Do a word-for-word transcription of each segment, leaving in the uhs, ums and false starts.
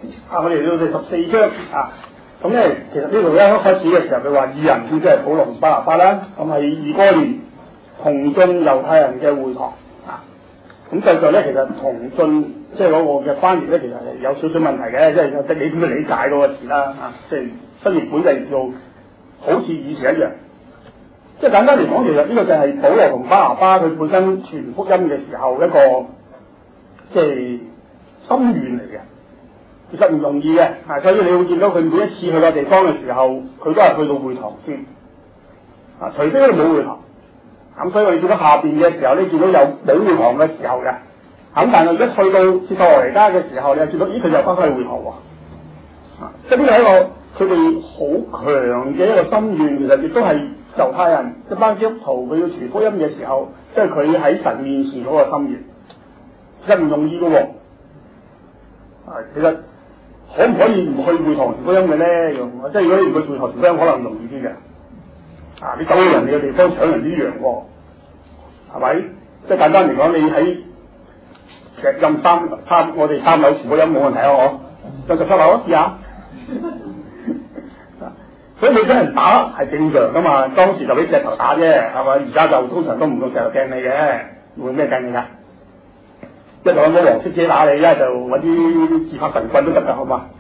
啊，我哋到第十四章啊，咁咧其實呢度咧一開始嘅時候，佢話二人即係保羅同巴拿巴啦，咁係以哥念同進猶太人嘅會堂啊。咁實際咧，其實同進即係嗰個嘅翻譯咧，其實係有少少問題嘅，即係即係你點樣理解嗰個詞啦啊？即係新譯本就係做好似以前一樣。即係簡單嚟講，其實呢個就係保羅同巴拿巴佢本身傳福音嘅時候一個即係心願嚟嘅。其實唔容易嘅，啊，所以你會見到佢每一次去個地方嘅時候，佢都係去到會堂先，啊，除非佢冇會堂。咁所以我哋見到下邊嘅時候，你見到有冇會堂嘅時候嘅，咁但係一去到帖撒羅尼迦嘅時候，你又見到咦佢又翻返去會堂喎，啊，即係呢個係一個佢哋好強嘅一個心願，其實亦都係猶太人一班基督徒佢要傳福音嘅時候，即係佢喺神面前嗰個心願，其實唔容易嘅喎，啊，其實可唔可以唔去會堂傳福音嘅咧？咁即係如果你唔去會堂傳福音，可能容易啲嘅。啊！你走去人哋嘅地方搶人啲羊喎，係咪？即係簡單嚟講，你喺石蔭三三，我哋三樓全部有冇問題啊？我有十七樓啊，試下。所以你俾人打係正常噶嘛？當時就俾石頭打啫，係咪？而家就通常都唔用石頭掟你嘅，用咩掟你㗎？一就揾個黃色遮打你，一就揾啲自拍神棍都得㗎，好嘛？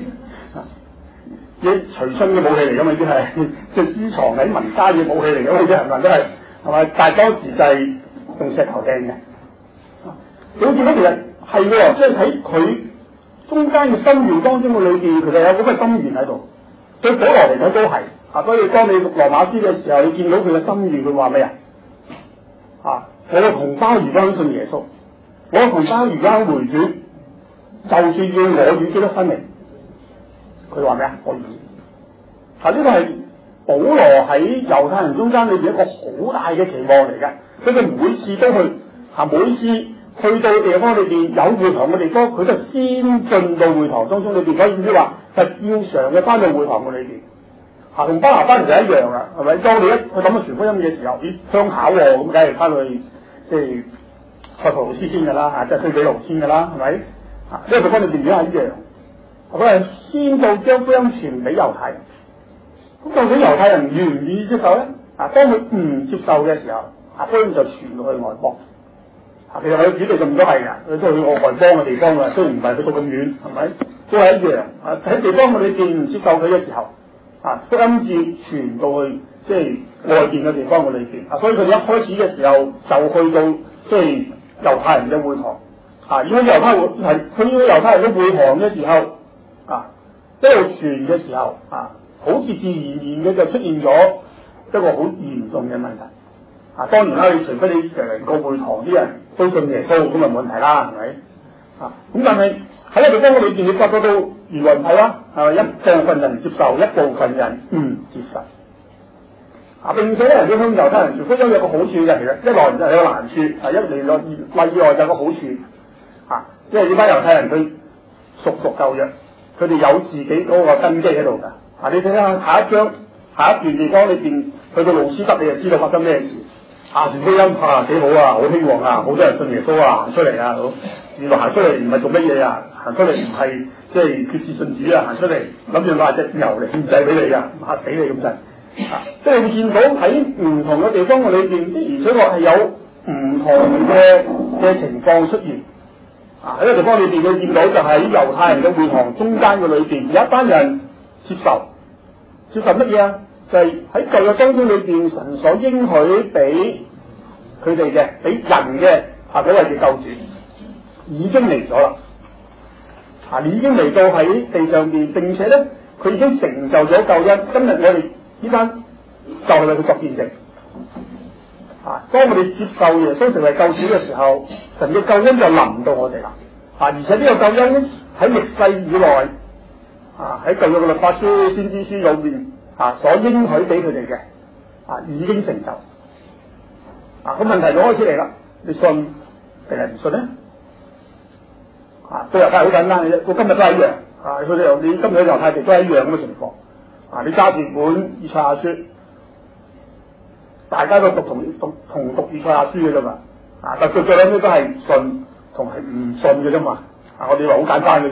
啲隨身嘅武器嚟㗎嘛，已經係即係私藏喺民間嘅武器嚟㗎嘛，啲人民都係係咪？但係當時就係用石頭掟嘅。你會見到其實係喎，即係喺佢中間嘅心願當中嘅裏邊，其實有嗰個心願喺度。對保羅嚟講都係啊，所以當你讀羅馬書嘅時候，你見到佢嘅心願，佢話咩啊？啊，我嘅同胞如今信耶穌，我嘅同胞如今回轉，就算要我與基督分離。佢話咩啊？可以。啊，呢個係保羅喺猶太人中間裏邊一個好大嘅期望嚟嘅。佢哋每次都去，啊，每次去到地方裏邊有會堂嘅地方，佢就先進到會堂當中裏邊。所以意思話係照常嘅翻到會堂嘅裏邊。啊，同巴拿巴就一樣啦，係咪？當你一去諗到傳福音嘅時候，咦，鄉考喎，咁梗係翻去即係塞浦路斯先㗎啦，嚇，即係推比路先㗎啦，係咪？啊，因為佢翻到邊邊係一樣。佢係先到將福音傳俾猶太人，咁究竟猶太人願唔願意接受咧？啊，當佢唔接受嘅時候，啊，福音就傳到去外邦。啊，其實佢主地咁都係㗎，佢都去外邦嘅地方㗎，雖然唔係去到咁遠，係咪？都係一樣。啊，喺地方佢哋唔接受佢嘅時候，啊，福音至傳到去即係外邊嘅地方嘅裏邊。啊，所以佢哋一開始嘅時候就去到即係猶太人嘅會堂。啊，如果猶太會係去到猶太人嘅會堂嘅時候。啊！一路傳嘅時候，啊，好似自然而然嘅就出現咗一個好嚴重嘅問題。啊，當然啦，你除非你成個會堂啲人都信耶穌，咁咪冇問題啦，係咪？啊，咁但係喺一個地方裏邊，你發覺到原來唔係啦，係咪？一部分人接受，一部分人唔接受。啊，並且咧，人哋向猶太人傳福音有個好處嘅，其實一來就有個難處，啊，一嚟落二例外就有個好處。啊，因為呢班猶太人佢熟讀舊約。佢哋有自己嗰個根基喺度㗎，啊！你睇下下一章下一段地方裏邊，去到路斯德，你就知道發生咩事。啊，傳福音啊幾好啊，好興旺啊，好多人信耶穌啊，行出嚟啊，好原來行出嚟唔係做乜嘢啊，行出嚟唔係即係決志信主啊，行出嚟諗住攞隻牛嚟獻祭俾你啊，嚇死你咁滯。啊，即係你見到喺唔同嘅地方嘅裏邊，的而且確係有唔同嘅嘅情況出現。啊！喺個地方裏邊，你見到就喺猶太人嘅會堂中間嘅裏邊，有一班人接受，接受乜嘢啊？就係喺舊約當中裏邊，神所應許俾佢哋嘅，俾人嘅啊嗰位嘅救主已經嚟咗啦。啊，已經嚟到喺地上邊，並且咧，佢已經成就咗救恩。今日我哋呢班就係為佢作見證。啊！當我哋接受耶穌成為救主嘅時候，神嘅救恩就臨到我哋啦。啊！而且呢個救恩咧喺歷世以來，啊喺舊約嘅律法書、先知書裏面啊所應許俾佢哋嘅，啊已經成就。啊！個問題就開始嚟啦，你信定係唔信咧？啊！對猶太好簡單嘅啫，到今日都係一樣。啊！佢哋由你今日喺猶太地都係一樣咁嘅情況。啊！你揸住本以賽亞書。大家都讀同讀同讀以賽亞書嘅啫嘛，啊！但最最尾都係信同係唔信嘅啫嘛，啊！我哋話好簡單嘅啫喎，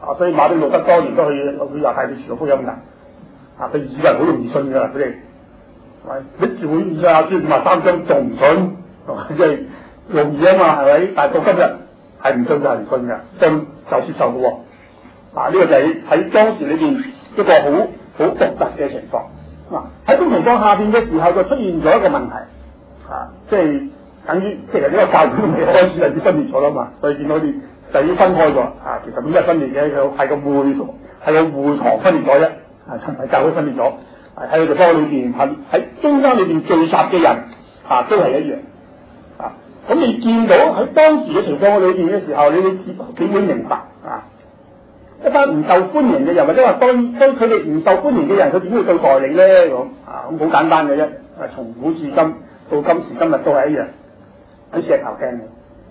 啊，所以馬丁路德當年都去去猶太地傳到福音㗎。啊，佢以為好容易信㗎，佢哋係你照以賽亞書五十三章仲唔信？即係容易啊嘛，係咪？但係到今日係唔信就係唔信㗎，信就接受嘅喎。啊，呢、這個就係喺當時裏邊一個好好獨特嘅情況。嗱，喺咁情況下邊嘅時候就出現咗一個問題，啊，即係等於其實呢個教會都未開始就已經分裂咗啦嘛，所以見到啲就已經分開咗。啊，其實點解分裂嘅？佢係個會所，係個會堂分裂咗啫，啊，唔係教會分裂咗。喺個地方裏邊，喺喺中間裏邊聚集嘅人，啊，都係一樣。啊，咁你見到喺當時嘅情況裏邊嘅時候，你會你會明白啊。一班唔受歡迎嘅人，或者話當當佢哋唔受歡迎嘅人，佢點會對待你咧？咁啊，咁好簡單嘅啫。啊，從古至今到今時今日都係一樣，喺石頭掟嘅。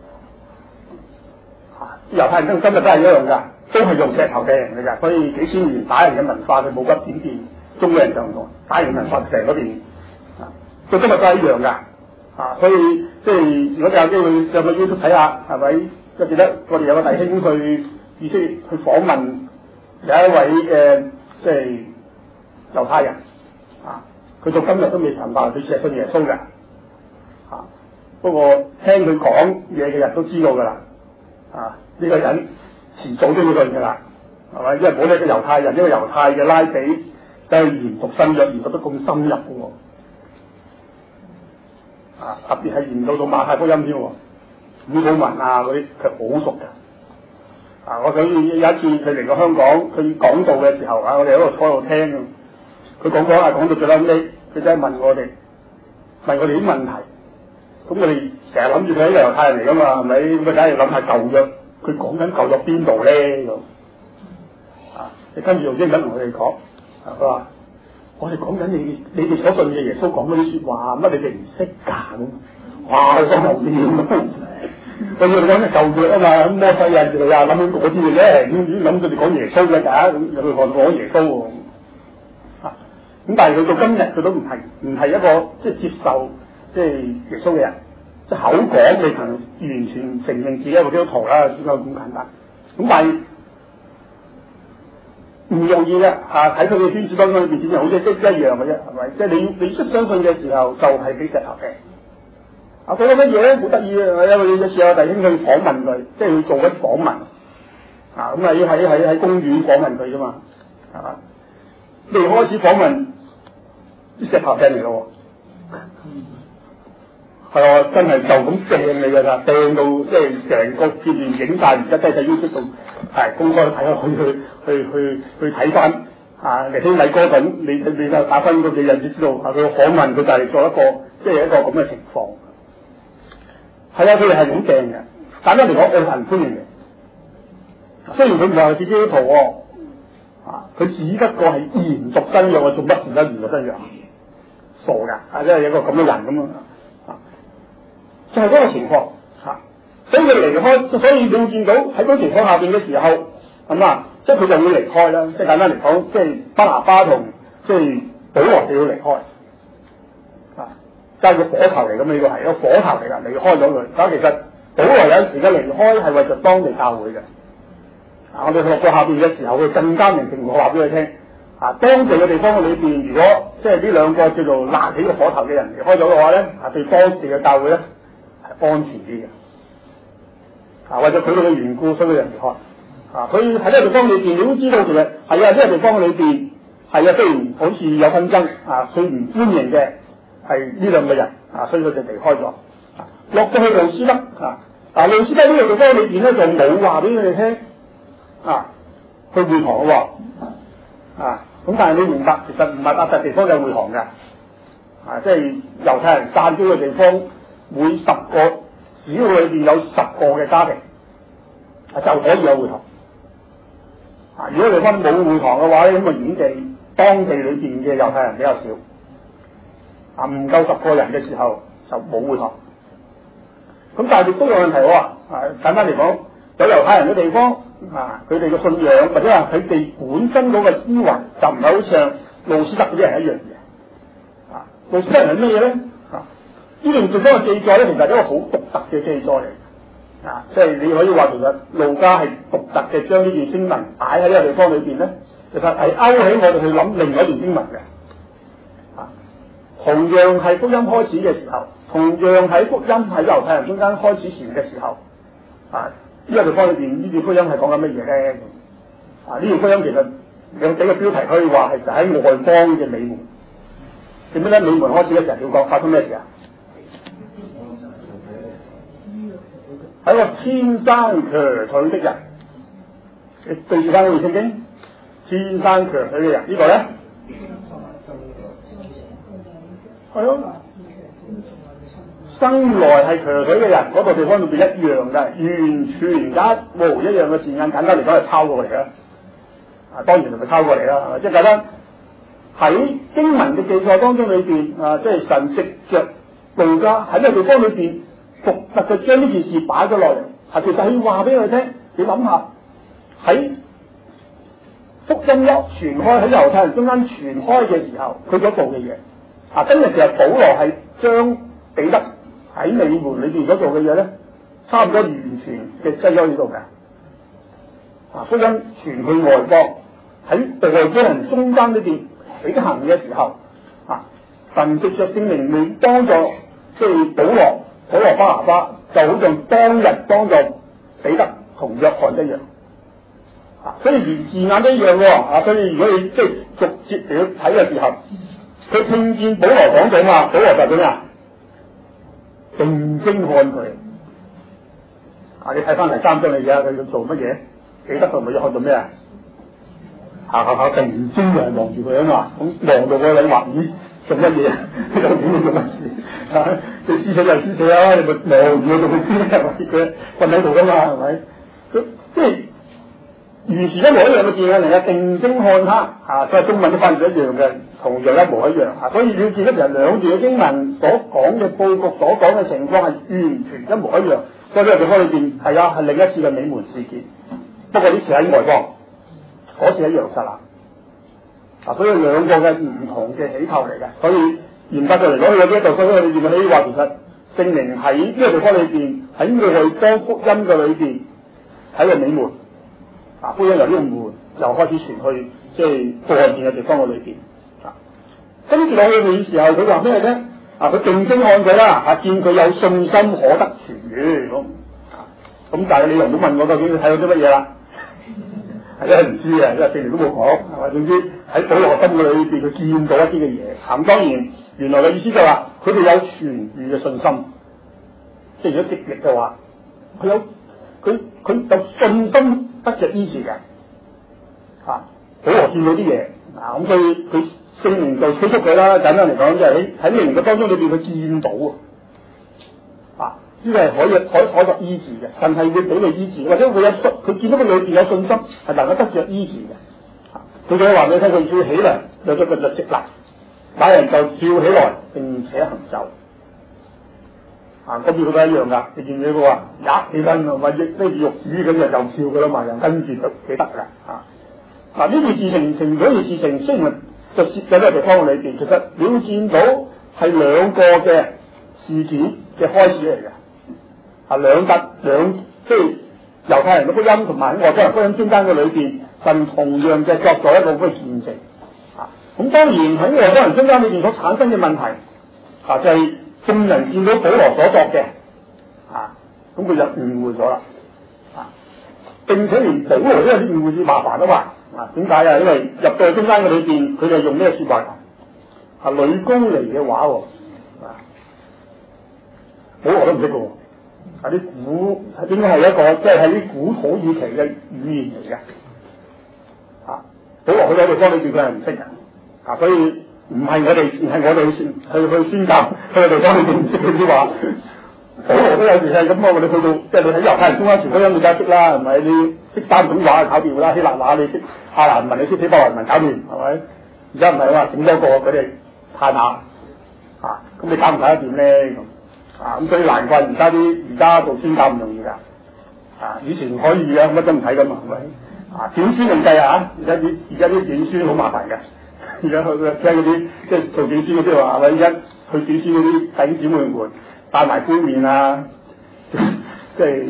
啊，猶太人到今日都係一樣㗎，都係用石頭掟人嘅㗎。所以幾千年打人嘅文化佢冇乜點變，中國人就唔同，打人文化成嗰邊啊，到今日都係一樣㗎。啊，所以即係如果你有機會上個 YouTube 睇下，係咪？我記得我哋有個弟兄去以色列去訪問有一位嘅即係猶太人啊，佢到今日都未明白佢係信耶穌嘅啊。不過聽佢講嘢嘅人都知道㗎啦啊，呢、這個人遲早都要信㗎啦，係咪？因為冇呢個猶太人，因為猶太嘅拉比都係研讀新約研讀得咁深入嘅喎啊，特別係研究到馬太福音添喎，古土文啊嗰啲佢好熟嘅。啊！我想有一次佢嚟過香港，佢講道嘅時候啊，我哋喺度坐喺度聽，佢講講下講到最後尾，佢真係問我哋問我哋啲問題。咁我哋成日諗住佢係一個猶太人嚟㗎嘛，係咪？咁佢梗係諗下舊約，佢講緊舊約邊度咧咁啊？你跟住用英文同佢哋講，佢話我哋講緊你你哋所信嘅耶穌講嗰啲説話，乜你哋唔識㗎咁？哇！心頭掂。佢要講嘅舊約啊嘛，咁摩西啊，佢啊諗緊嗰啲嘅啫，咁點諗佢哋講耶穌嘅㗎？咁有佢講講耶穌喎，啊！咁但係佢到今日佢都唔係唔係一個即係接受即係耶穌嘅人，即係口講未曾完全承認自己係個基督徒啦，只係咁簡單。咁但係唔容易嘅嚇，喺佢嘅圈子當中裏邊，只係好似即係一樣嘅啫，係咪？即係你你出相信嘅時候，就係俾石頭嘅。啊！佢講乜嘢咧？好得意啊！因為有時有弟兄去訪問佢，即係去做一啲訪問啊！咁啊要喺喺喺公園訪問佢啫嘛，係嘛？未開始訪問啲石頭掟嚟咯喎，係啊！真係就咁掟你㗎啦，掟到即係成個片段影晒，而家真係 YouTube 度係公開睇下，去去去去去睇翻啊！尼希米哥頓，你你你就打翻嗰幾日，你知道啊？佢訪問佢就係做一個即係一個咁嘅情況。係啊，佢哋係咁掟嘅。簡單嚟講，我係唔歡迎嘅。雖然佢唔係自己啲徒喎，啊，佢只不過係研讀新約，我做乜事都研讀新約，傻㗎，啊，即係有個咁嘅人咁啊，就係、是、嗰個情況嚇、啊。所以佢離開，所以你會見到喺嗰個情況下邊嘅時候，咁啊，即係佢就會離開啦。即係簡單嚟講，即係巴拿巴同即係保羅就要離開。即係個火頭嚟，咁呢個係一個火頭嚟㗎，離開咗佢。但其實保羅有時嘅離開係為咗當地教會嘅。啊，我哋落過下邊嘅時候，佢更加明確話俾佢聽。啊，當地嘅地方裏邊，如果即係呢兩個叫做焫起個火頭嘅人離開咗嘅話咧，啊，對當地嘅教會咧係安全啲嘅。啊，為咗佢哋嘅緣故，所以佢哋離開。啊，所以喺呢個地方裏邊，你都知道其實係啊，呢、這個地方裏邊係啊，雖然好似有紛爭，啊，佢唔歡迎嘅。係呢兩個人啊，所以佢就離開咗。啊，落到去路斯德啊，嗱路斯德呢個地方裏邊咧就冇話俾佢哋聽啊，去會堂咯啊，咁但係你明白，其實唔係八笪地方有會堂嘅，啊，即係猶太人散居嘅地方，每十個只要裏邊有十個嘅家庭，啊就可以有會堂。啊，如果地方冇會堂嘅話咧，咁啊顯示當地裏邊嘅猶太人比較少。啊，唔夠十個人嘅時候就冇會堂。咁但係亦都有問題喎。啊，簡單嚟講，有猶太人嘅地方，啊，佢哋嘅信仰或者話佢哋本身嗰個思維就唔係好似路斯德嗰啲人一樣嘅。啊，路斯德人係咩嘢咧？啊，呢段地方嘅記載咧，其實係一個好獨特嘅記載嚟。 啊，即係你可以話其實路加係獨特嘅將呢段經文擺喺呢個地方裏邊咧，其實係勾起我哋去諗另外一段經文嘅。啊，同樣係福音開始嘅時候，同樣喺福音喺猶太人中間開始前嘅時候，啊，呢個地方裏邊呢段福音係講緊乜嘢咧？啊，呢段福音其實有幾個標題可以話係就喺外邦嘅美門。點解咧？美門開始嘅時候要講發生咩事啊？喺個天生瘸腿的人，你對住翻嗰段聖經，天生瘸腿嘅人、這個、呢個咧，係咯，生來係瘸腿嘅人，嗰、那個地方裏邊一樣嘅，完全假模一樣嘅字眼，簡單嚟講係抄過嚟啦。啊，當然係咪抄過嚟啦？係咪？即係簡單喺經文嘅記載當中裏邊，啊，即係神藉着路加喺呢個地方裏邊。獨特嘅將呢件事擺咗落嚟，係其實係要話俾佢聽。你諗下喺福音一傳開喺猶太人中間傳開嘅時候，佢所做嘅嘢啊，今日其實保羅係將彼得喺美門裏邊所做嘅嘢咧，差唔多完全嘅擠咗喺度嘅。啊，福音傳去外邦喺外邦人中間呢邊起行嘅時候，啊，神藉着聖靈嚟幫助即係保羅。保羅巴拿巴就好像當日幫助彼得同約翰一樣，啊，所以連字眼都一樣喎，啊，所以如果你即係逐節嚟睇嘅時候，佢聽見保羅講咗嘛，保羅就點啊？定睛看佢，啊，你睇翻第三章嚟嘅，佢要做乜嘢？彼得同約翰做咩啊？行行下定睛就係望住佢啊嘛，咁望到個你話咦？做乜嘢？你究竟你做乜事？啊！你施捨就施捨啦，你咪望住佢做佢先，係咪？佢瞓喺度噶嘛，係咪？佢即係完全一模一樣嘅字眼嚟嘅，定睛看他啊！所以中文都翻譯一樣嘅，同樣一模一樣啊！所以你要見到其實兩段嘅經文所講嘅佈局、所講嘅情況係完全一模一樣。所以呢個地方裏邊係啊，係另一次嘅美門事件。不過呢次喺外邦，嗰次喺耶路撒冷。啊，所以兩個嘅唔同嘅起頭嚟嘅，所以嚴格上嚟講，去到呢一度，所以我哋認為話其實聖靈喺呢個地方裏邊，喺外邦福音嘅裏邊，喺個美門，啊，福音由呢個門又開始傳去，即係過岸邊嘅地方嘅裏邊。啊，跟住落去嘅時候，佢話咩咧？啊，佢定睛看佢啦，啊，見佢有信心可得痊愈咁。啊，咁但係你又唔好問我究竟佢睇到啲乜嘢啦。係真係唔知啊，因為聖靈都冇講，係咪？總之喺保羅心嘅裏邊，佢見到一啲嘅嘢。咁當然，原來嘅意思就係話，佢哋有痊愈嘅信心。即係如果直譯嘅話，佢有佢佢有信心得着醫治嘅。啊，保羅見到啲嘢，嗱咁所以佢聖靈就催促佢啦。簡單嚟講，即係喺喺靈嘅當中裏邊，佢見到啊。啊！呢個係可以可可作醫治嘅，神係會俾你醫治，或者佢有信，佢見到佢裏邊有信心，係能夠得着醫治嘅。佢就話俾你聽，佢跳起嚟有咗個就直立，那人就跳起來並且行走。啊，咁佢都一樣噶，你見唔見佢話一起身或者拎住玉子咁就又跳噶啦嘛，又跟住都幾得噶。啊，嗱呢件事情成咗件事情，雖然就設喺呢個地方裏邊，其實你會見到係兩個嘅事件嘅開始嚟嘅。啊，兩笪兩即係猶太人嘅福音同埋外邦人福音中間嘅裏邊，神同樣嘅作咗一個咁嘅見證。啊，咁當然喺外邦人中間裏邊所產生嘅問題，啊就係、是、眾人見到保羅所作嘅，啊咁佢就誤會咗啦。啊，並且連保羅都有啲誤會，至麻煩啊嘛。啊，點解啊？因為入到中間嘅裏邊，佢哋用咩說話？啊，呂高尼嘅話喎。啊，保羅都唔識嘅喎。係啲古應該係一個即係喺啲古土耳其嘅語言嚟嘅。啊，保羅好多地方裏邊佢係唔識嘅。啊，所以唔係我哋唔係我哋去去去宣教去嘅地方裏邊唔識佢啲話。保羅都有時係咁啊！我哋去到即係你喺猶太人中間傳福音，你梗係識啦，係咪？你識三種話就搞掂啦，希臘話你識，亞蘭文你識，希伯來文搞掂，係咪？而家唔係話整多個佢哋嘆下。啊，咁你搞唔搞得掂咧？咁啊，咁所以難怪而家啲而家做宣教唔容易㗎。啊，以前可以嘅，乜都唔睇㗎嘛，係咪？啊，短宣唔計啊！而家啲而家啲短宣好麻煩嘅。而家去聽嗰啲即係做短宣嗰啲話，係咪？而家去短宣嗰啲弟兄姊妹們帶埋杯麵啊，即係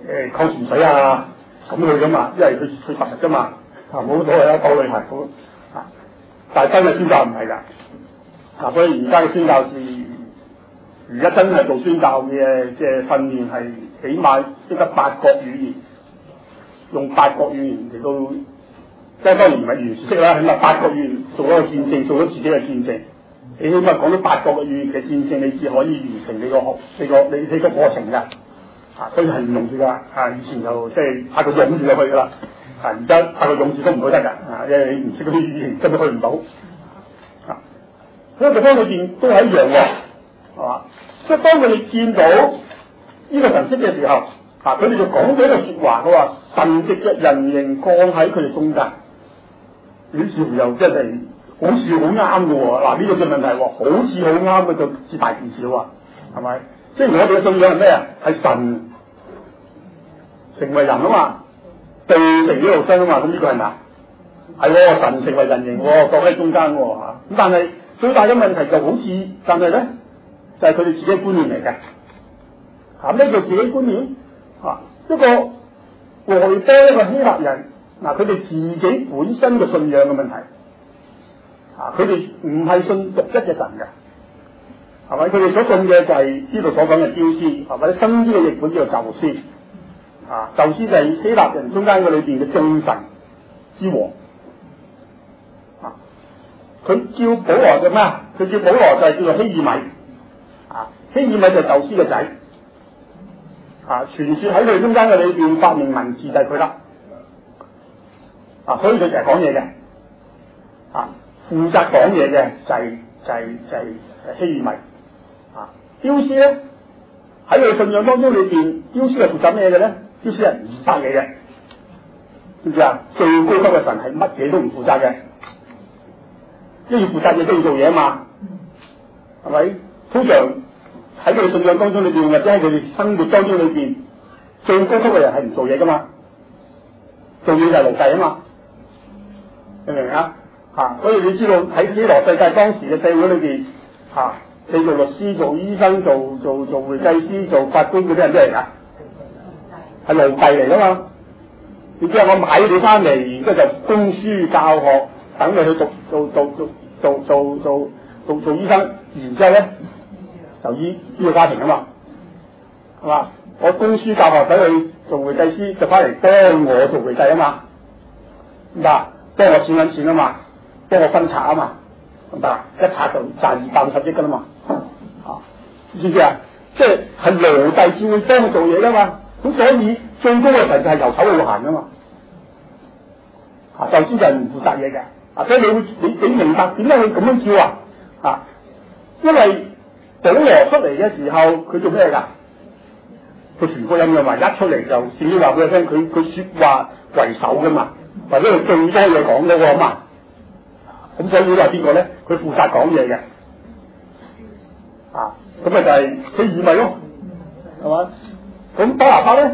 誒礦泉水啊咁去噶嘛，因為佢佢實實啫嘛，啊冇所謂啦，當旅行好啊。但係真係宣教唔係㗎，啊所以而家嘅宣教士，而家真係做宣教嘅嘅訓練係起碼識得八國語言，用八國語言嚟到，即係當然唔係完全識啦，起碼八國語言做一個見證，做咗自己嘅見證。你起碼講到八國嘅語言嘅見證，你至可以完成你個學你個你你個過程㗎。啊，所以係唔容易㗎。啊，以前就即係派個勇字就去㗎啦。啊，而家派個勇字都唔去得㗎。啊，因為你唔識嗰啲語言，根本去唔到。啊，喺個地方裏邊都係一樣喎，係嘛？即係當佢哋見到呢個神蹟嘅時候，啊，佢哋就講咗一個説話，佢話神藉着人形降喺佢哋中間。於是乎又真係好似好啱嘅喎。嗱，呢個嘅問題喎，好似好啱嘅就至大件事喎，係咪？即係我哋嘅信仰係咩啊？係神成為人啊嘛，道成咗肉身啊嘛，咁呢個係咪啊？係喎，神成為人形喎，降喺中間喎嚇。咁但係最大嘅問題就好似，但係咧就係佢哋自己嘅觀念嚟嘅。嚇，咩叫自己觀念？嚇，一個外邦一個希臘人，嗱佢哋自己本身嘅信仰嘅問題。嚇，佢哋唔係信獨一嘅神嘅。係咪？佢哋所信嘅就係呢度所講嘅宙斯，係咪？新啲嘅譯本叫做宙斯，啊，宙斯就係希臘人中間嘅裏邊嘅眾神之王，啊，佢叫保羅嘅咩？佢叫保羅就係叫做希爾米，啊，希爾米就係宙斯嘅仔，啊，傳說喺佢哋中間嘅裏邊發明文字就係佢啦，啊，所以佢成日講嘢嘅，啊，負責講嘢嘅就係、是、就係、是、就係、是、希爾米。啊，丟斯咧喺佢信仰當中裏邊，丟斯係負責咩嘅咧？丟斯係唔殺嘢嘅，知唔知啊？最高級嘅神係乜嘢都唔負責嘅，因為要負責嘢都要做嘢啊嘛，係咪？通常喺佢信仰當中裏邊，或者喺佢哋生活當中裏邊，最高級嘅人係唔做嘢噶嘛，做嘢就係奴隸啊嘛，你明唔明啊？嚇，所以你知道喺希羅世界當時嘅社會裏邊，嚇、啊。你做律師、做醫生、做做做會計師、做法官嗰啲係咩嚟㗎？係奴隸嚟㗎嘛？你知啊？我買你翻嚟，然之後就供書教學，等你去讀做做做做做做做做醫生，然之後咧就醫呢個家庭啊嘛，係嘛？我供書教學，等你做會計師，就翻嚟幫我做會計啊嘛，嗱，幫我算緊錢啊嘛，幫我分拆啊嘛。得啦，一拆就賺二百五十億噶啦嘛，啊，知唔知啊？即係係奴隸先會幫佢做嘢噶嘛，咁所以最高嘅神就係遊手好閒噶嘛，啊，宙斯就係唔負責嘢嘅，啊，所以你會你你明白點解會咁樣叫啊？啊，因為保羅出嚟嘅時候，佢做咩㗎？佢傳福音嘅嘛，一出嚟就自己話俾佢聽，佢佢説話為首噶嘛，或者佢最多嘢講嗰個嘛。咁所以呢個係邊個咧？佢負責講嘢嘅，啊，咁咪就係希爾米咯，係嘛？咁巴拿巴咧？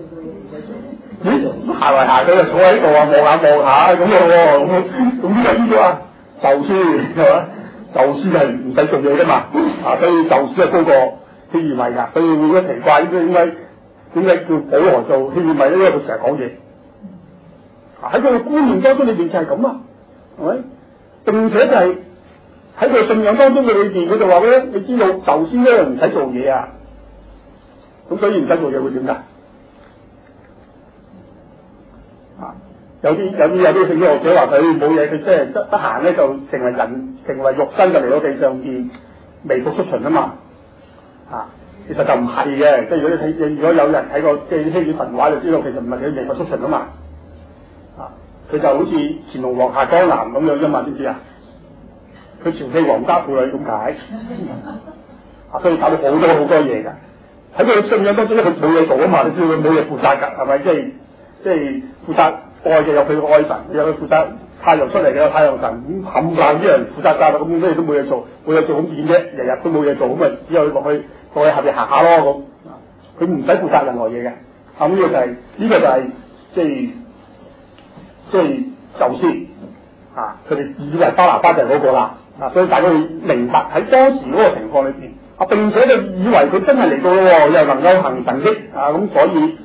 咦，行嚟行去就坐喺度啊，望下望下咁樣喎，咁咁呢個邊個啊？宙斯係嘛？宙斯係唔使做嘢噶嘛，啊，所以宙斯係高過希爾米㗎，所以會覺得奇怪，點解點解叫保羅做希爾米咧？因為佢成日講嘢，啊，喺佢嘅觀念當中裏邊就係咁啊，係咪？並且就係喺佢信仰當中嘅裏邊，佢就話咧，你知道宙斯咧唔使做嘢啊，咁所以唔使做嘢會點㗎？啊，有啲有啲有啲聖經學者話佢冇嘢，佢即係得得閒咧就成為人，成為肉身就嚟到地上邊微服出巡啊嘛，啊，其實就唔係嘅，即係如果你睇，如果有人睇過即係希臘神話就知道，其實唔係佢微服出巡啊嘛。佢就好似乾隆皇下江南咁樣啫嘛，知唔知啊？佢調戲皇家婦女咁解，啊，所以搞到好多好多嘢㗎。喺佢信仰當中咧，佢冇嘢做啊嘛，你知道佢冇嘢負責㗎，係咪？即係即係負責愛嘅有佢個愛神，有佢負責太陽出嚟嘅有太陽神，咁冚唪唥啲人負責㗎啦，咁咩都冇嘢做，冇嘢做咁點啫？日日都冇嘢做，咁咪只有落去落去下邊行下咯咁。佢唔使負責任何嘢嘅，咁呢個就係呢個就係即係。即係宙斯啊！佢哋以為巴拿巴就係嗰個啦，啊！所以大家會明白喺當時嗰個情況裏邊啊，並且就以為佢真係嚟到咯，又能夠行神蹟啊！咁所以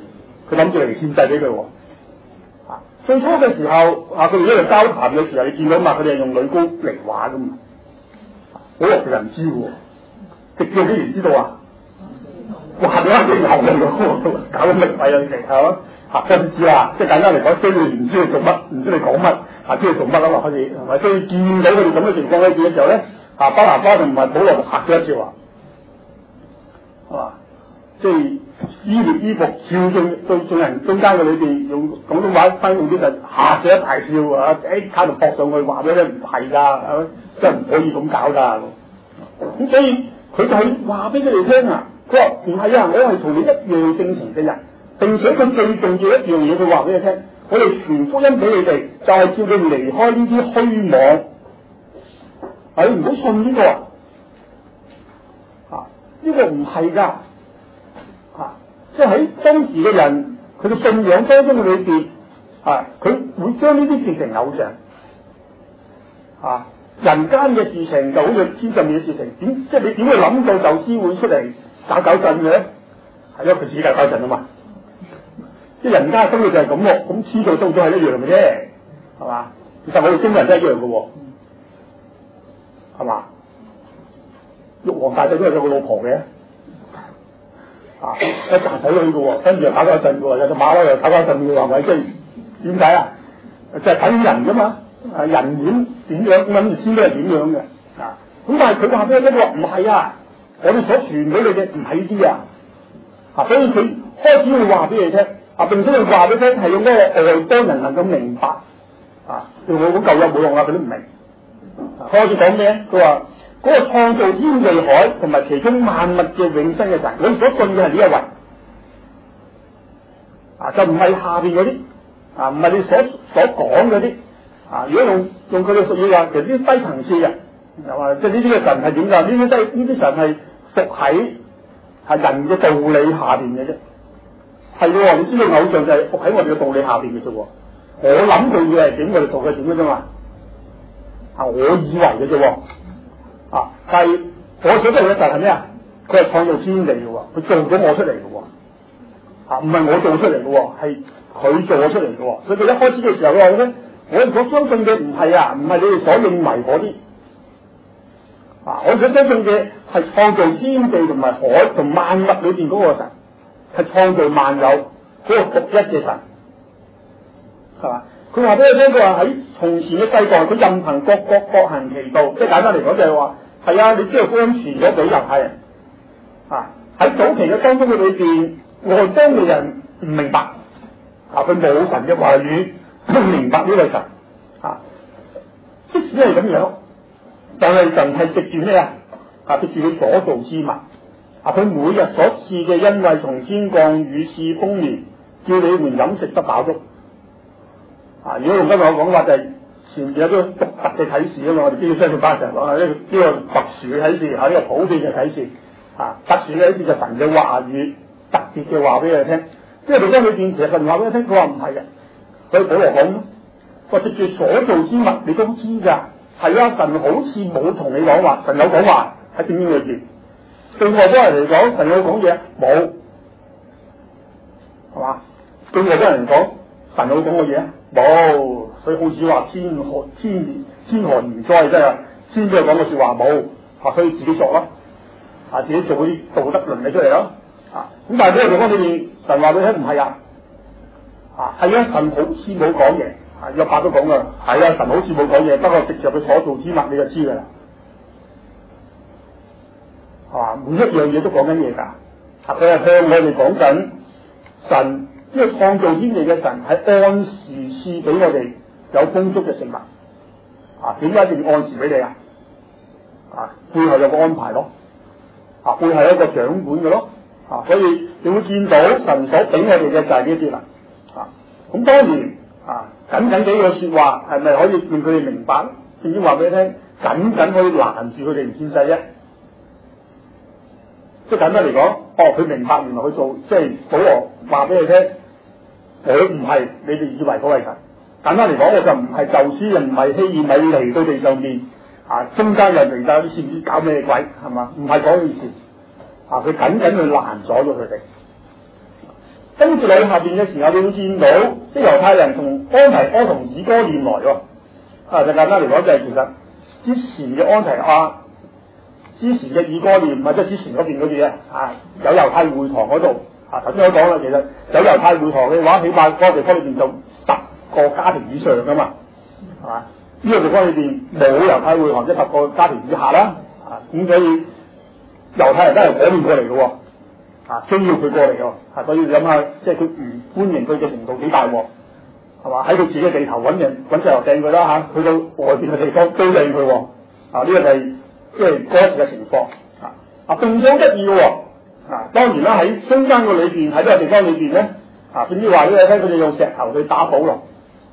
佢諗住嚟獻祭俾佢喎。啊，最初嘅時候啊，佢哋喺度交談嘅時候，你見到嘛？佢哋係用女高嚟畫噶嘛，好落其實唔知喎，直至幾時知道啊？畫咗一隻牛嚟喎，搞到明費啊！你哋係嘛？嚇，開始知啦，即係簡單嚟講，雖然唔知你做乜，唔知你講乜，啊，知你做乜啊嘛，開始係咪？所以見到佢哋咁嘅情況喺邊嘅時候咧，啊，巴拿巴同埋保羅嚇咗一跳啊，係嘛？即係撕裂衣服，跳進對眾人中間嘅裏邊，用廣東話翻譯啲就嚇咗一大跳啊！即刻就撲上去話俾佢唔係㗎，係咪？真係唔可以咁搞㗎。咁所以佢就係話俾佢哋聽啊，佢話唔係啊，我係同你一樣性情嘅人。並且佢最重要一樣嘢，佢話俾你聽，我哋傳福音俾你哋，就係叫你離開呢啲虛妄。係唔好信呢個啊！啊，呢個唔係㗎。啊，即係喺當時嘅人，佢嘅信仰當中嘅裏邊，啊，佢會將呢啲變成偶像。啊，人間嘅事情就好似天上面嘅事情，點即係你點會諗到宙斯會出嚟搞搞震嘅咧？係因為佢自己搞搞震啊嘛。即係人家生活就係咁咯，咁知道都都係一樣嘅啫，係嘛？其實我哋中國人都係一樣嘅喎，係嘛？玉皇大帝都係有個老婆嘅，啊，一紮仔女嘅喎，跟住又搞搞震嘅喎，有隻馬騮又搞搞震嘅喎，係咪？即係點解啊？就係睇人㗎嘛，啊人點點樣咁諗住知都係點樣嘅，啊咁但係佢話俾你聽，佢話唔係啊，我哋所傳俾你嘅唔係呢啲啊，啊所以佢開始會話俾你聽。啊！並且佢話俾你聽係用嗰個外邦人能夠明白啊，用我講舊約冇用啊，佢都唔明。開始講咩？佢話嗰個創造天地海同埋其中萬物嘅永生嘅神，我哋所信嘅係呢一位啊，就唔係下邊嗰啲啊，唔係你所所講嗰啲啊。如果用用佢哋術語話，其實呢啲低層次嘅，係嘛？即係呢啲嘅神係點㗎？呢啲低呢啲神係伏喺係人嘅道理下邊嘅啫。係喎，你知道偶像就係伏喺我哋嘅道理下邊嘅啫喎。我諗佢嘅係點，我哋做嘅點嘅啫嘛。啊，我以為嘅啫喎。啊，但係我所做嘅神係咩啊？佢係創造天地嘅喎，佢做咗我出嚟嘅喎。啊，唔係我做出嚟嘅喎，係佢做咗出嚟嘅喎。所以佢一開始嘅時候佢話咧，我所相信嘅唔係啊，唔係你哋所認為嗰啲。啊，我所相信嘅係創造天地同埋海同萬物裏邊嗰個神。係創造萬有嗰個獨一嘅神，係嘛？佢話俾你聽，佢話喺從前嘅世代，佢任憑各國各行其道，即係簡單嚟講就係話，係啊，你知道福音傳咗俾猶太人，啊喺早期嘅當中嘅裏邊，外邦嘅人唔明白，啊佢冇神嘅話語，唔明白呢個神，啊即使係咁樣，但係神係藉住咩啊？啊藉住佢所造之物。啊！佢每日所賜嘅恩惠從天降雨賜豐年，叫你們飲食得飽足。啊！如果用今日我講法就係、是、前面有啲獨特嘅啟示啊嘛，我哋基督教班成日講啊呢個呢個特殊嘅啟示，係、啊、呢、這個普遍嘅啟示。啊！特殊嘅啟示就神嘅話語，特別嘅話俾你聽。即係佢將佢變成神話俾你聽，佢話唔係嘅。所以保羅講，話藉住所造之物，你都知㗎。係啊，神好似冇同你講話，神有講話喺聖經裏邊。對外邦人嚟講，神有講嘢冇，係嘛？對外邦人嚟講，神有講過嘢冇，所以好似話天寒天天寒而災，真係天都有講過說話冇，啊，所以自己作咯，啊，自己做嗰啲道德倫理出嚟咯，啊，咁但係呢個地方裏面，神話俾你聽唔係啊，啊，係啊，神好似冇講嘢，啊，約伯都講噶，係啊，神好似冇講嘢，不過藉着佢所造之物，你就知噶啦。啊！每一樣嘢都講緊嘢㗎，佢係向我哋講緊神，因為創造天地嘅神係按時賜俾我哋有豐足嘅食物。啊，點解一定要按時俾你啊？啊，背後有個安排咯。啊，背後有一個掌管嘅咯。啊，所以你會見到神所俾我哋嘅就係呢啲啦。啊，咁當然啊，僅僅幾句説話係咪可以令佢哋明白？正經話俾你聽，僅僅可以攔住佢哋唔獻祭啫。即係簡單嚟講，哦，佢明白原來佢做，即係保羅話俾你聽，我唔係你哋以為嗰位神。簡單嚟講，我就唔係宙斯，又唔係希爾米嚟到地上面，啊，中間又嚟到啲唔知搞咩鬼，係嘛？唔係嗰件事，啊，佢緊緊去攔阻咗佢哋。 跟住你下邊嘅時候，你會見到即係猶太人同安提阿同以哥念來喎。啊，就簡單嚟講就係其實之前嘅安提阿，之前嘅以哥念，或者之前嗰邊嗰啲啊，有猶太會堂嗰度啊。頭先我講啦，其實有猶太會堂嘅話，起碼嗰個地方裏邊就十個家庭以上噶嘛，係嘛？呢個地方裏邊冇猶太會堂，即係十個家庭以下啦。啊，咁所以猶太人都係嗰邊過嚟嘅喎，啊，需要佢過嚟嘅，啊，所以你諗下，即係佢唔歡迎佢嘅程度幾大喎，係嘛？喺佢自己嘅地頭揾人揾石頭掟佢啦嚇，去到外邊嘅地方都掟佢喎，啊，呢個就係即係嗰時嘅情況，啊，啊，並且好得意嘅喎，啊，當然啦，喺中間個裏邊喺呢個地方裏邊咧，啊，總之話俾你聽，佢哋用石頭去打保羅。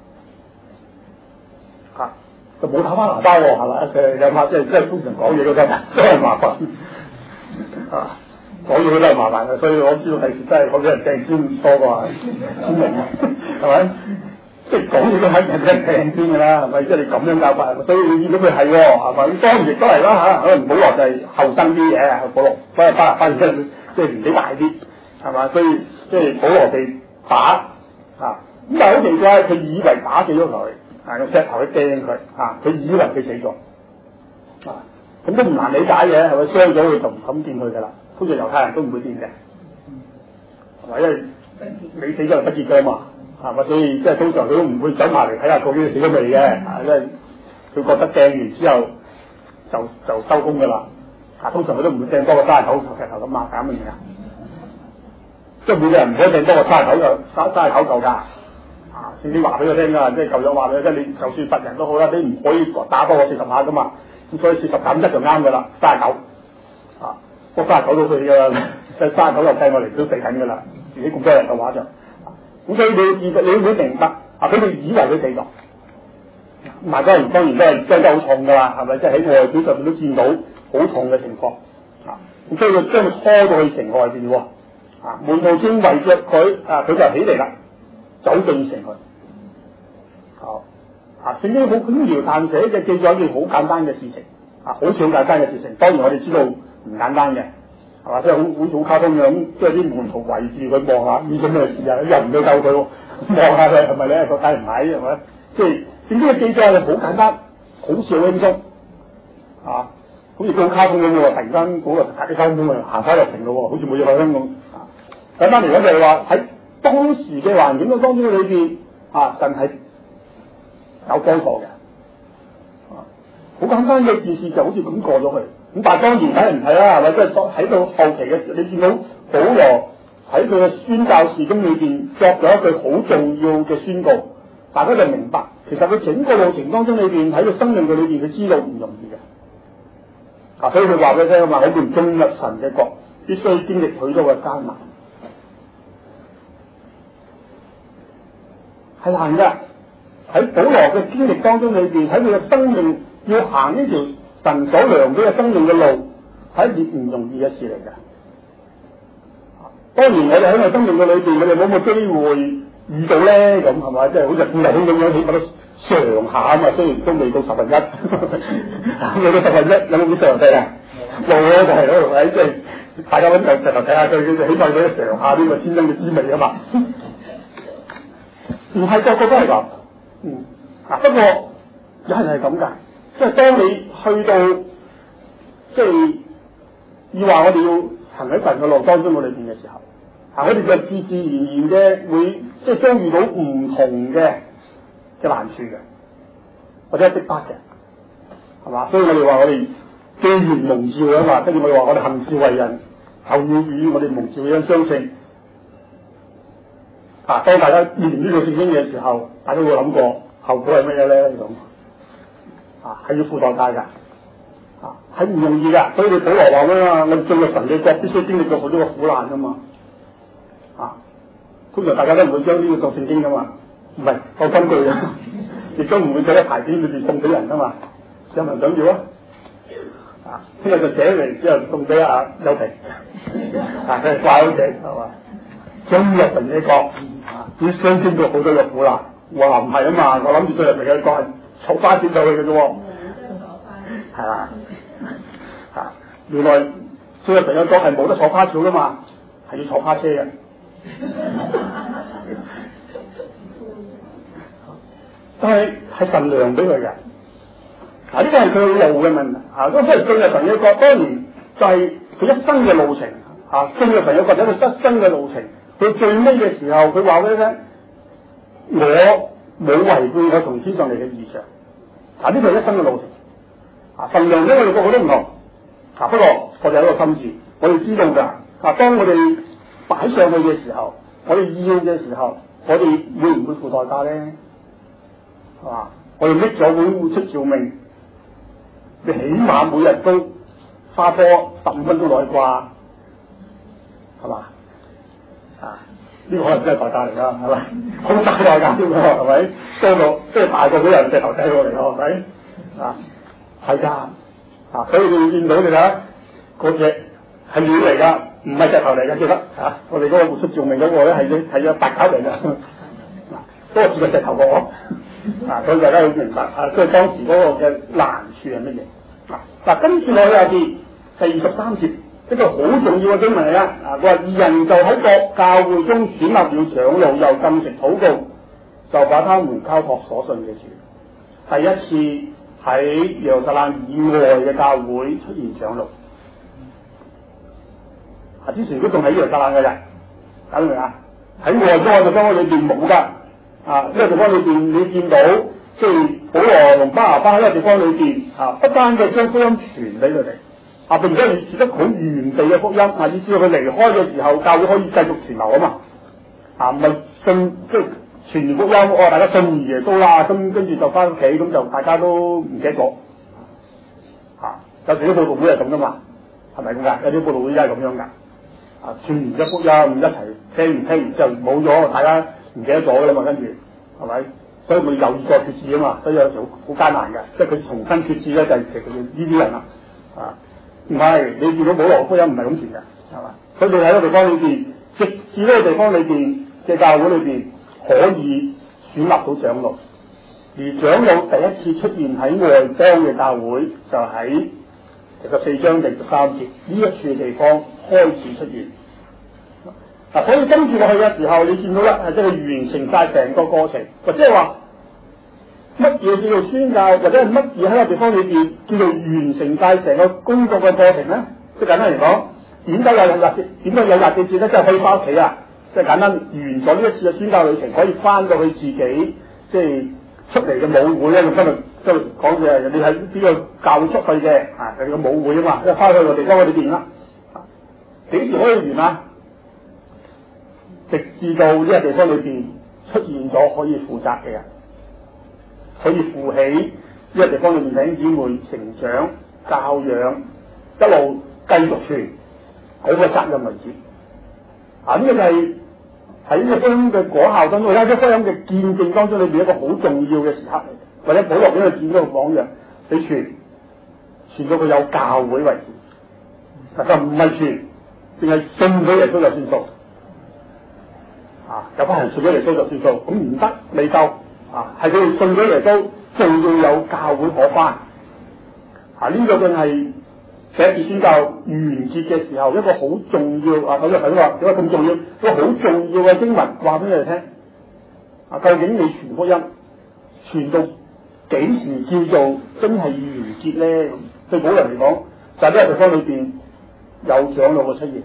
就冇打翻拿包喎，係嘛？誒有怕即係即係通常講嘢都得，都係麻煩啊！講嘢都係麻煩嘅，所以我知道第時真係好多人掟先多過聰明嘅，係咪？即係講嘢都肯定係掟先㗎啦，係咪？即係你咁樣教法，所以你見到佢係喎，係咪？當然亦都係啦嚇，可能保羅就係後生啲嘅，保羅反而反反而即係年紀大啲，係嘛？所以即係保羅被打啊！咁但係好奇怪，佢以為打死咗佢。啊！用石頭去掟佢，啊！佢以為佢死咗，啊！咁都唔難理解嘅，係咪？傷咗佢就唔敢見佢噶啦。通常猶太人都唔會見嘅，係咪？因為你死咗就不見㗎嘛，係咪？所以即係通常佢都唔會走埋嚟睇下究竟死咗未嘅，啊！因為佢覺得掟完之後就就收工㗎啦。啊！通常佢都唔會掟多個沙口石頭咁啊，咁嘅嘢啊！即係每個人唔可以掟多個沙口就沙沙口夠㗎。啊！聖經話俾佢聽㗎，即係舊約話俾佢聽，你就算罰人都好啦，你唔可以打多過四十下㗎嘛。咁所以四十減一就啱㗎啦，三十九啊，嗰三十九都死㗎啦，即係三十九又計我嚟都死緊㗎啦。自己咁多人嘅話就，咁、啊、所以你你你會明白啊？佢哋以為佢死咗，嗱當然當然都係傷得好重㗎啦，係咪？即係喺外表上面都見到好重嘅情況啊。咁所以佢將佢拖到去城外邊喎，啊門徒正圍著佢啊，佢就起嚟啦。走進城去，好啊！聖經好輕描淡寫嘅記載一件好簡單嘅事情，啊，好似好簡單嘅事情。當然我哋知道唔簡單嘅，係嘛？即係好好似好卡通咁，即係啲門徒圍住佢望下，呢種咩事啊？又唔去救佢，望下佢係咪咧？佢梗係唔係，係咪？即係聖經嘅記載係好簡單，好似好輕鬆，啊，好似好卡通咁喎！突然間嗰個隔啲交通咁啊，行翻入城咯喎，好似冇嘢發生咁。啊，簡單嚟講就係話喺當時嘅環境嘅當中裏邊，啊，神係有幫助嘅，啊，好簡單嘅件事就好似咁過咗去。咁但係當然梗係唔係啦，係咪？即係作喺到後期嘅時候，你見到保羅喺佢嘅宣教事經裏邊作咗一句好重要嘅宣告，大家就明白，其實佢整個路程當中裏邊喺佢生命嘅裏邊，佢知道唔容易嘅，啊，所以佢話俾你聽啊嘛，我哋進入神嘅國，必須經歷許多嘅艱難。係難㗎，喺保羅嘅經歷當中裏邊，喺佢嘅生命要行呢條神所量俾嘅生命嘅路，係一件唔容易嘅事嚟㗎。當然我哋喺我生命嘅裏邊，我哋冇冇機會遇到咧？咁係咪？即係好似富麗兄咁樣，起碼都上下啊嘛。雖然都未到十分一，未到十分一，有冇啲上帝啊？冇啊，就係嗰度喺即係大家揾就石頭睇下佢，佢起碼嗰啲上下呢個天生嘅滋味啊嘛。唔係個個都係咁，嗯，啊不過有人係咁㗎，即係當你去到即係要話我哋要行喺神嘅路當中嘅裏邊嘅時候，啊我哋就自自然然嘅會即係將遇到唔同嘅嘅難處嘅，或者係逼迫嘅，係嘛？所以我哋話我哋既然蒙召啊嘛，跟住我哋話我哋行事為人就要與我哋蒙召嘅人相稱。啊！當大家念呢個聖經嘅時候，大家會諗過後果係乜嘢咧？咁啊，係要付代價㗎，啊，係唔容易㗎。所以你保羅話啊嘛，我哋進入神嘅國必須經歷過好多個苦難㗎嘛。啊，通常大家都唔會將呢個作聖經㗎嘛，唔係當根據嘅，亦都唔會寫喺牌匾裏邊送俾人㗎嘛。有冇人想要啊？啊，聽日就寫嚟之後送俾阿邱平，啊，佢掛喺屋企係嘛？進入神嘅國，啊，必須經過好多嘅苦難。哇，唔係啊嘛，我諗住進入神嘅國係坐花先到去嘅啫喎。係啦，啊，原來進入神嘅國係冇得坐花轎噶嘛，係要坐花車嘅。 但係係神量俾佢嘅，啊呢個係佢路嘅問題，啊咁所以進入神嘅國，當然就係佢一生嘅路程，啊進入神嘅國就係佢一生嘅路程。佢最尾嘅時候，佢話俾你聽：我冇違背我從天上嚟嘅異象。啊呢個係一生嘅路程，啊神量俾我哋個個都唔同，啊不過我哋有一個心志，我哋知道㗎。啊當我哋擺上去嘅時候，我哋要嘅時候，我哋會唔會付代價咧？係嘛？我哋拎咗本活出召命，你起碼每日都花多十五分鐘落去掛，係嘛？啊！呢、這個可能真係代價嚟㗎，係咪？好大代價添喎，係咪？多到即係大過嗰人石頭仔過嚟㗎，係咪？啊，係㗎，啊，所以你見到你睇下嗰隻係料嚟㗎，唔係石頭嚟㗎，記得啊！我哋嗰個活出召命嗰個咧係係隻白狗嚟㗎，嗱，多似個石頭過我。啊！所以大家要明白啊，即係當時嗰個嘅難處係乜嘢？嗱、啊、嗱，跟住落去下邊第二十三節，一個好重要嘅經文嚟啦。啊，佢話二人就喺各教會中選立了長老，又禁食禱告，就把他們交託所信嘅主。第一次喺耶路撒冷以外嘅教會出現長老。啊，之前都仲喺耶路撒冷嘅人，搞明唔明啊？喺外邦嘅地方裏邊冇㗎。啊！呢、這個地方裏邊，你見到即係保羅同巴拿巴喺呢個地方裏邊，啊，不單嘅將福音傳俾佢哋，啊，並且傳得好完備嘅福音，啊，以至到佢離開嘅時候，教會可以繼續傳流啊嘛，啊，唔係信即係傳完福音，哦，大家信耶穌啦，咁跟住就翻屋企，咁就大家都唔記得咗，啊，有時啲佈道會係咁噶嘛，係咪咁噶？有啲佈道會真係咁樣噶，啊，傳完咗福音一齊聽完聽完之後冇咗，大家。唔記得咗㗎啦嘛，跟住係咪？所以佢有意再決志啊嘛，所以有時好好艱難嘅，即係佢重新決志咧，就係其實呢啲人啦，啊，唔係你見到保羅福音唔係咁傳嘅，係嘛？佢哋喺個地方裏邊，直至呢個地方裏邊嘅教會裏邊可以選立到長老，而長老第一次出現喺外邦嘅教會，就喺第十四章第十三節呢一處嘅地方開始出現。嗱，所以跟住落去嘅時候，你見到啦，係即係完成晒成個過程，或者係話乜嘢叫做宣教，或者係乜嘢喺個地方裏邊叫做完成晒成個工作嘅過程咧？即係簡單嚟講，點解有廿幾點解有廿幾節咧？即係可以翻屋企啊！即係簡單完咗呢一次嘅宣教旅程，可以翻到去自己即係出嚟嘅母會咧。咁今日即係講嘅，你喺呢個教會出去嘅啊，係個母會啊嘛，即係翻去個地方嗰裏邊啦。幾時可以完啊？直至到呢個地方裏邊出現咗可以負責嘅人，可以負起呢個地方裏面弟兄姊妹成長、教養，一路繼續傳嗰個責任為止。啊，呢、這個就係喺呢個福音嘅果效當中，喺呢福音嘅見證當中裏邊一個好重要嘅時刻嚟，或者保羅俾佢見到個榜樣，你傳傳到佢有教會為止，嗱就唔係傳，淨係信咗耶穌就算數。啊！有班人信咗耶穌就算數，咁唔得未夠啊！係佢哋信咗耶穌，仲要有教會可返啊！呢、這個正係第一次宣教完結嘅時候，一個好重要啊！首先佢話點解咁重要？一個好重要嘅經文話俾你哋聽啊！究竟你傳福音傳到幾時叫做真係完結咧？咁對保羅嚟講，就喺呢個地方裏邊有長老嘅出現。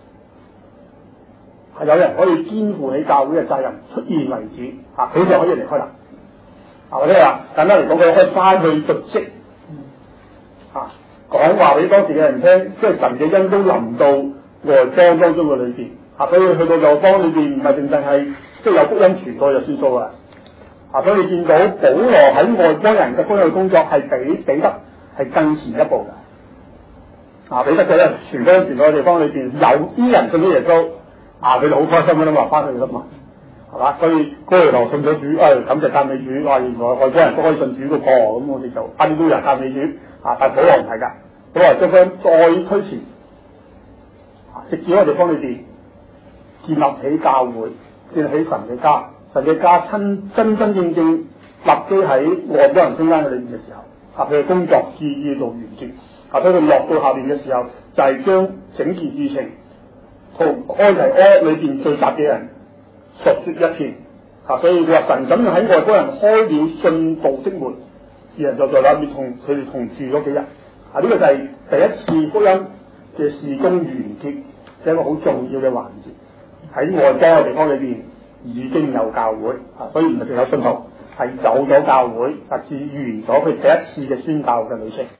係有人可以肩負起教會嘅責任出現為止，啊，佢就可以離開啦。啊，或者話簡單嚟講，佢可以翻去述職，啊，講話俾當時嘅人聽，即係神嘅恩都臨到外邦當中嘅裏邊。啊，所以去到外邦裏邊唔係淨淨係即係有福音傳過就算數啦。啊，所以你見到保羅喺外邦人嘅福音工作係比彼得係更前一步嘅。啊，彼得佢咧傳福音傳到嘅地方裏邊有啲人信咗耶穌。啊！佢哋好開心㗎啦嘛，翻去啦嘛，係嘛？所以哥尼流信咗主，誒、哎、感謝讚美主，話原來外邦人都可以信主嘅噃，咁我哋就阿啲都人讚美主，啊！但係保羅唔係㗎，保羅將佢再推前，啊！直至嗰個地方裏邊建立起教會，建立起神嘅家，神嘅家親真真正正立基喺外邦人中間嘅裏邊嘅時候，啊！佢嘅工作至至到完結，啊！所以佢落到下邊嘅時候，就係、是、將整件事情。 同埃提阿裏邊聚集嘅人述說一遍。啊，所以佢話神咁樣喺外邦人開了信道的門，二人就在那邊同佢哋同住咗幾日。啊，呢、這個就係第一次福音嘅事工完結嘅一個好重要嘅環節。喺外邦嘅地方裏邊已經有教會，啊，所以唔係淨有信徒，係有咗教會，甚至完咗佢第一次嘅宣教嘅旅程。